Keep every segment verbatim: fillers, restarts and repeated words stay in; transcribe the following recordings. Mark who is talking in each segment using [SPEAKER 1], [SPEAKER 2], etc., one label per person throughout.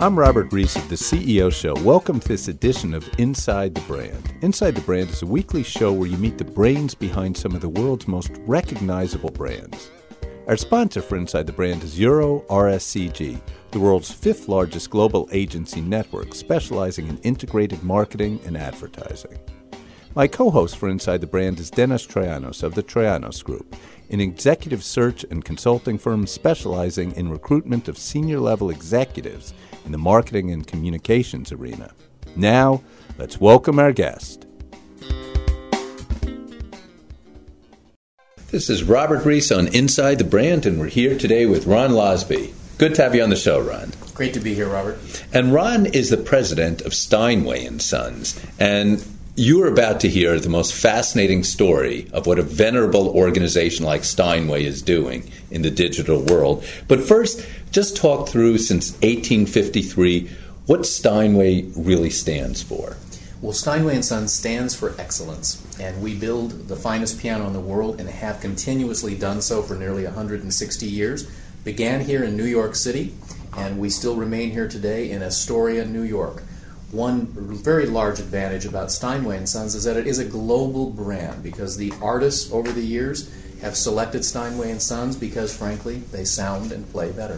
[SPEAKER 1] I'm Robert Reese of the C E O Show. Welcome to this edition of Inside the Brand. Inside the Brand is a weekly show where you meet the brains behind some of the world's most recognizable brands. Our sponsor for Inside the Brand is Euro R S C G, the world's fifth largest global agency network specializing in integrated marketing and advertising. My co-host for Inside the Brand is Dennis Troyanos of the Troyanos Group, an executive search and consulting firm specializing in recruitment of senior-level executives in the marketing and communications arena. Now, let's welcome our guest. This is Robert Reese on Inside the Brand, and we're here today with Ron Losby. Good to have you on the show, Ron.
[SPEAKER 2] Great to be here, Robert.
[SPEAKER 1] And Ron is the president of Steinway and Sons, and you are about to hear the most fascinating story of what a venerable organization like Steinway is doing in the digital world. But first, just talk through, since eighteen fifty-three, what Steinway really stands for.
[SPEAKER 2] Well, Steinway and Sons stands for excellence, and we build the finest piano in the world and have continuously done so for nearly one hundred sixty years. Began here in New York City, and we still remain here today in Astoria, New York. One very large advantage about Steinway and Sons is that it is a global brand, because the artists over the years have selected Steinway and Sons because, frankly, they sound and play better.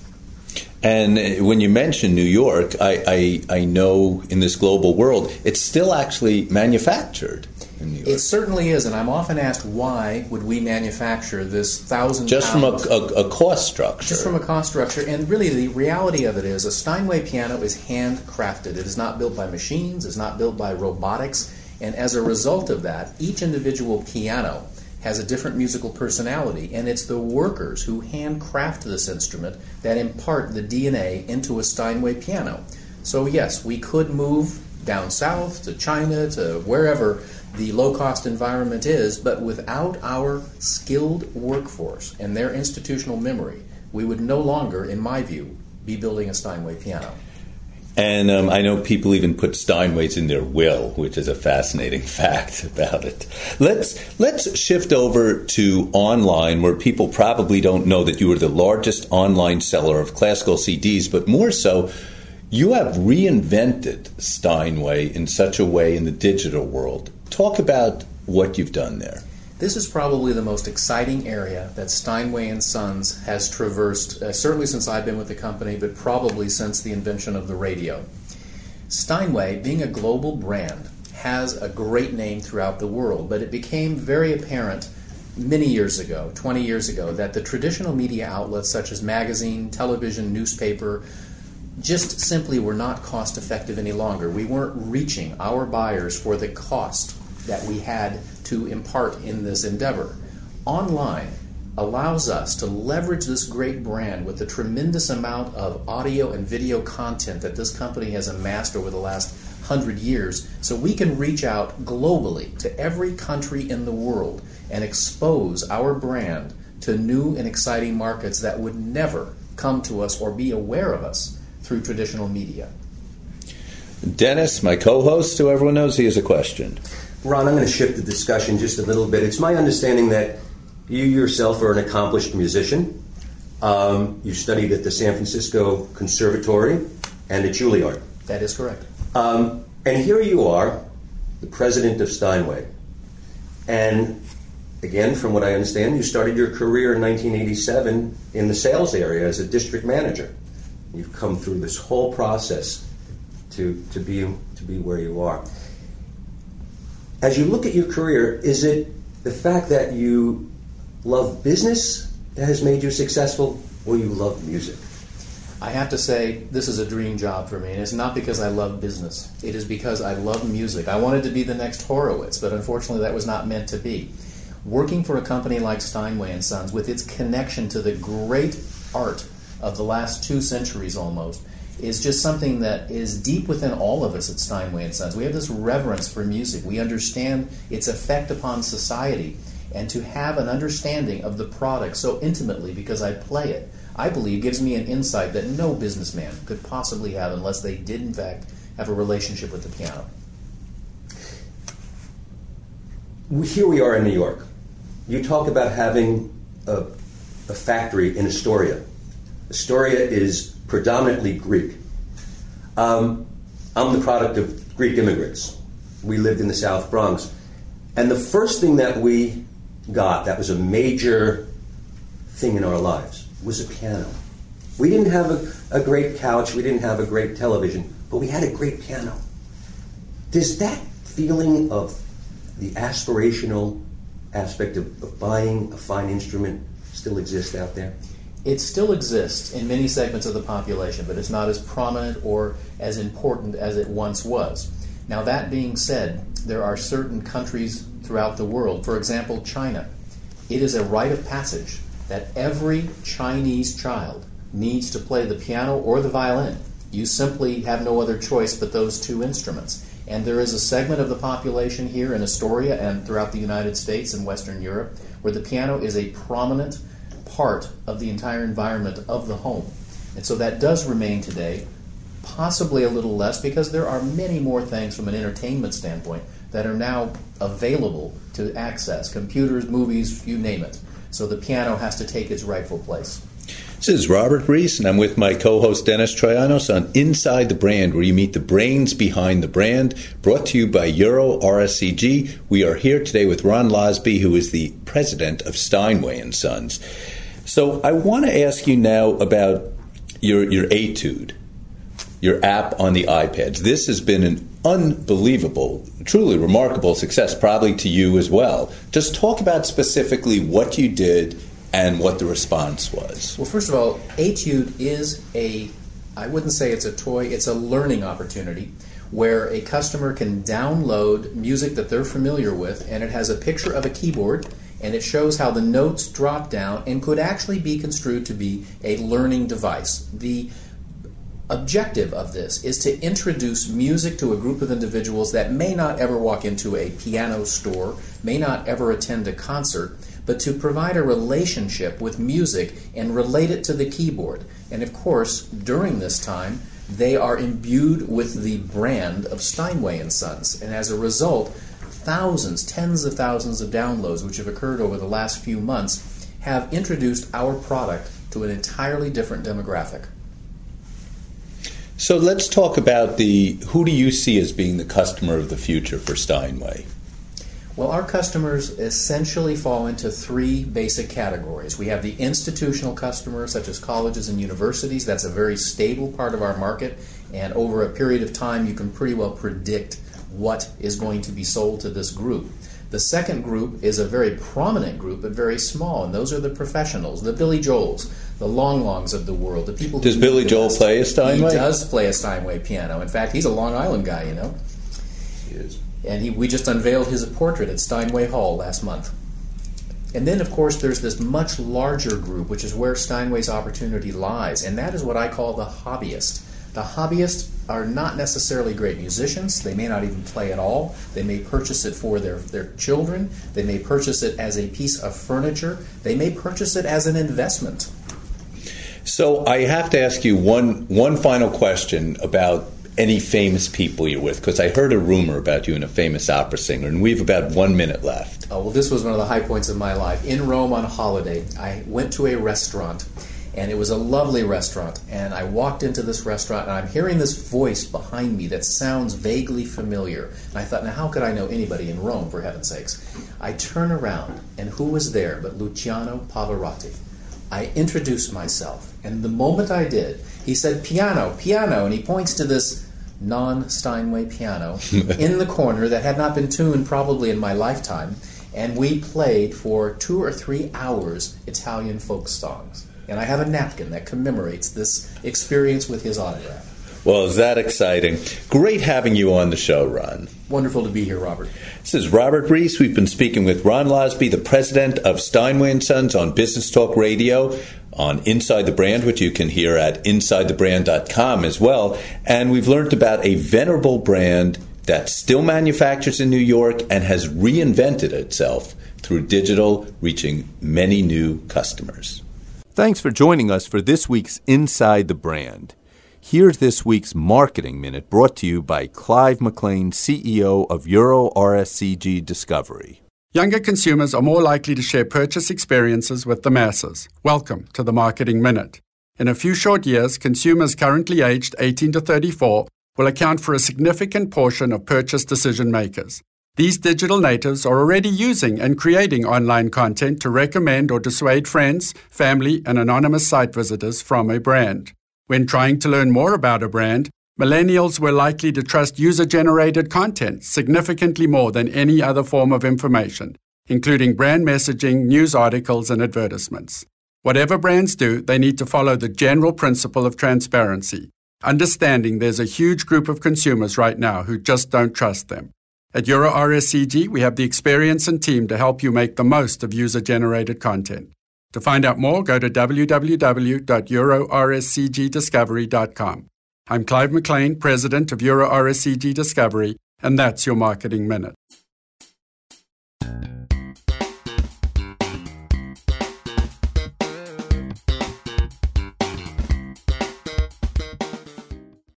[SPEAKER 1] And when you mention New York, I, I, I know in this global world, it's still actually manufactured in New York.
[SPEAKER 2] It certainly is, and I'm often asked, why would we manufacture this thousand
[SPEAKER 1] Just
[SPEAKER 2] pounds?
[SPEAKER 1] from a, a, a cost structure.
[SPEAKER 2] Just from a cost structure. And really, the reality of it is a Steinway piano is handcrafted. It is not built by machines. It's not built by robotics. And as a result of that, each individual piano has a different musical personality, and it's the workers who handcraft this instrument that impart the D N A into a Steinway piano. So yes, we could move down south to China, to wherever the low-cost environment is, but without our skilled workforce and their institutional memory, we would no longer, in my view, be building a Steinway piano.
[SPEAKER 1] And um, I know people even put Steinways in their will, which is a fascinating fact about it. Let's let's shift over to online, where people probably don't know that you are the largest online seller of classical C Ds, but more so, you have reinvented Steinway in such a way in the digital world. Talk about what you've done there.
[SPEAKER 2] This is probably the most exciting area that Steinway and Sons has traversed, uh, certainly since I've been with the company, but probably since the invention of the radio. Steinway, being a global brand, has a great name throughout the world, but it became very apparent many years ago, twenty years ago, that the traditional media outlets such as magazine, television, newspaper, just simply were not cost effective any longer. We weren't reaching our buyers for the cost that we had to impart in this endeavor. Online allows us to leverage this great brand with the tremendous amount of audio and video content that this company has amassed over the last hundred years, so we can reach out globally to every country in the world and expose our brand to new and exciting markets that would never come to us or be aware of us through traditional media.
[SPEAKER 1] Dennis, my co-host, so everyone knows he has a question.
[SPEAKER 3] Ron, I'm going to shift the discussion just a little bit. It's my understanding that you yourself are an accomplished musician. Um, you studied at the San Francisco Conservatory and at Juilliard.
[SPEAKER 2] That is correct.
[SPEAKER 3] Um, and here you are, the president of Steinway. And again, from what I understand, you started your career in nineteen eighty-seven in the sales area as a district manager. You've come through this whole process to, to be to be where you are. As you look at your career, is it the fact that you love business that has made you successful, or you love music?
[SPEAKER 2] I have to say, this is a dream job for me, and it's not because I love business. It is because I love music. I wanted to be the next Horowitz, but unfortunately that was not meant to be. Working for a company like Steinway and Sons, with its connection to the great art of the last two centuries almost, is just something that is deep within all of us at Steinway and Sons. We have this reverence for music. We understand its effect upon society, and to have an understanding of the product so intimately because I play it, I believe gives me an insight that no businessman could possibly have unless they did in fact have a relationship with the piano.
[SPEAKER 3] Here we are in New York. You talk about having a, a factory in Astoria. Astoria is predominantly Greek. Um, I'm the product of Greek immigrants. We lived in the South Bronx. And the first thing that we got that was a major thing in our lives was a piano. We didn't have a, a great couch, we didn't have a great television, but we had a great piano. Does that feeling of the aspirational aspect of, of buying a fine instrument still exist out there?
[SPEAKER 2] It still exists in many segments of the population, but it's not as prominent or as important as it once was. Now, that being said, there are certain countries throughout the world, for example, China. It is a rite of passage that every Chinese child needs to play the piano or the violin. You simply have no other choice but those two instruments. And there is a segment of the population here in Astoria and throughout the United States and Western Europe where the piano is a prominent part of the entire environment of the home. And so that does remain today, possibly a little less because there are many more things from an entertainment standpoint that are now available to access, computers, movies, you name it. So the piano has to take its rightful place.
[SPEAKER 1] This is Robert Reese, and I'm with my co-host Dennis Troyanos on Inside the Brand, where you meet the brains behind the brand, brought to you by Euro R S C G. We are here today with Ron Losby, who is the president of Steinway and Sons. So I want to ask you now about your, your Etude, your app on the iPads. This has been an unbelievable, truly remarkable success, probably to you as well. Just talk about specifically what you did and what the response was.
[SPEAKER 2] Well, first of all, Etude is a, I wouldn't say it's a toy, it's a learning opportunity where a customer can download music that they're familiar with, and it has a picture of a keyboard, and it shows how the notes drop down and could actually be construed to be a learning device. The objective of this is to introduce music to a group of individuals that may not ever walk into a piano store, may not ever attend a concert, but to provide a relationship with music and relate it to the keyboard. And of course, during this time, they are imbued with the brand of Steinway and Sons. And as a result, thousands, tens of thousands of downloads, which have occurred over the last few months, have introduced our product to an entirely different demographic.
[SPEAKER 1] So let's talk about the, who do you see as being the customer of the future for Steinway?
[SPEAKER 2] Well, our customers essentially fall into three basic categories. We have the institutional customers, such as colleges and universities. That's a very stable part of our market, and over a period of time, you can pretty well predict what is going to be sold to this group. The second group is a very prominent group, but very small, and those are the professionals, the Billy Joels, the Long Longs of the world, the people who...
[SPEAKER 1] Does Billy Joel
[SPEAKER 2] best.
[SPEAKER 1] play a Steinway?
[SPEAKER 2] He does play a Steinway piano. In fact, he's a Long Island guy, you know.
[SPEAKER 1] He is.
[SPEAKER 2] And he, we just unveiled his portrait at Steinway Hall last month. And then, of course, there's this much larger group, which is where Steinway's opportunity lies, and that is what I call the hobbyist. The hobbyists are not necessarily great musicians. They may not even play at all. They may purchase it for their, their children. They may purchase it as a piece of furniture. They may purchase it as an investment.
[SPEAKER 1] So I have to ask you one one final question about any famous people you're with, because I heard a rumor about you and a famous opera singer, and we have about one minute left.
[SPEAKER 2] Oh, well, this was one of the high points of my life. In Rome on holiday, I went to a restaurant, and it was a lovely restaurant, and I walked into this restaurant, and I'm hearing this voice behind me that sounds vaguely familiar. And I thought, now how could I know anybody in Rome, for heaven's sakes? I turn around, and who was there but Luciano Pavarotti? I introduced myself, and the moment I did, he said, piano, piano, and he points to this non-Steinway piano in the corner that had not been tuned probably in my lifetime, and we played for two or three hours Italian folk songs. And I have a napkin that commemorates this experience with his autograph.
[SPEAKER 1] Well, is that exciting? Great having you on the show, Ron.
[SPEAKER 2] Wonderful to be here, Robert.
[SPEAKER 1] This is Robert Reese. We've been speaking with Ron Losby, the president of Steinway and Sons, on Business Talk Radio, on Inside the Brand, which you can hear at inside the brand dot com as well. And we've learned about a venerable brand that still manufactures in New York and has reinvented itself through digital, reaching many new customers. Thanks for joining us for this week's Inside the Brand. Here's this week's Marketing Minute, brought to you by Clive McLean, C E O of Euro R S C G Discovery.
[SPEAKER 4] Younger consumers are more likely to share purchase experiences with the masses. Welcome to the Marketing Minute. In a few short years, consumers currently aged eighteen to thirty-four will account for a significant portion of purchase decision makers. These digital natives are already using and creating online content to recommend or dissuade friends, family, and anonymous site visitors from a brand. When trying to learn more about a brand, millennials were likely to trust user-generated content significantly more than any other form of information, including brand messaging, news articles, and advertisements. Whatever brands do, they need to follow the general principle of transparency, understanding there's a huge group of consumers right now who just don't trust them. At Euro R S C G, we have the experience and team to help you make the most of user-generated content. To find out more, go to w w w dot euro r s c g discovery dot com. I'm Clive McLean, President of Euro R S C G Discovery, and that's your Marketing Minute.